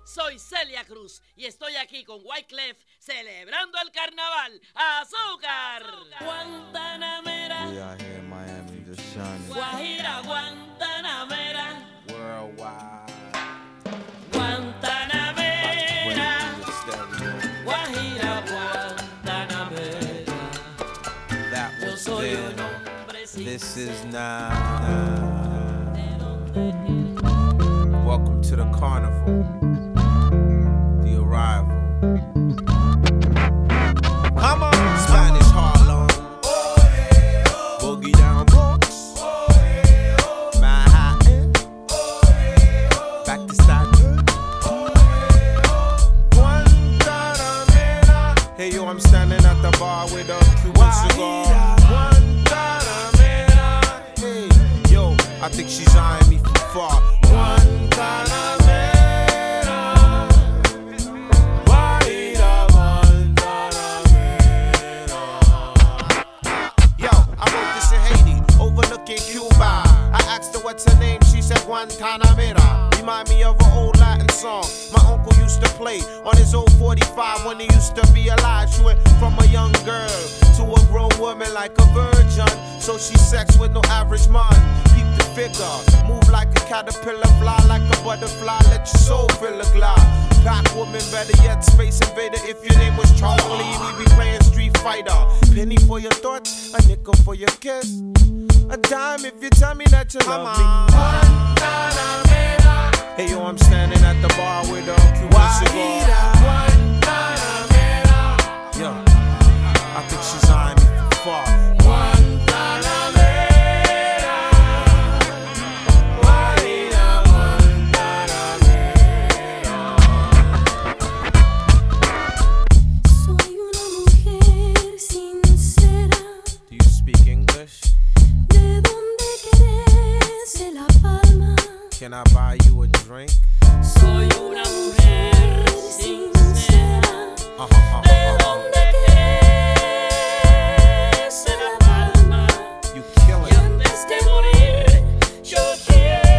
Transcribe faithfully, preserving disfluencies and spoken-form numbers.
Soy Celia Cruz y estoy aquí con Wyclef celebrando el carnaval. ¡Azúcar! Guantanamera. We out here in Miami just shining. Guajira, Guantanamera. Worldwide. Guantanamera. Guajira, Guantanamera. That Yo was soy then. un hombre sin This is ser. now. Welcome to the carnival. The arrival. Come on. Spanish Harlem. Boogie down Bronx. Manhattan. Back to Staten. Guantanamera. Hey yo, I'm standing at the bar with a Cuban cigar. Guantanamera. Hey yo, I think she's eyeing me from far. Guantanamera. Guajira, Guantanamera. Yo, I wrote this in Haiti, overlooking Cuba. I asked her what's her name, she said Guantanamera. Remind me of an old Latin song my uncle used to play on his old forty-five when he used to be alive. She went from a young girl to a grown woman like a virgin. So she sex with no average man. Peep the figure, move like a caterpillar, fly like a butterfly, let your soul fill a glide. Black woman, better yet, Space Invader. If your name was Charlie, we be playing Street Fighter. Penny for your thoughts, a nickel for your kiss. A dime if you tell me that you love me. Guantanamera. Hey yo, I'm standing at the bar with a Cuban cigar. Guantanamera. Yo, I think she's eyeing me from far. Guantanamera. Guajira, Guantanamera. Soy una mujer sincera. Do you speak English? ¿De dónde querés La Palma? Can I buy you a drink? Soy una mujer sincera. Uh-huh, uh-huh.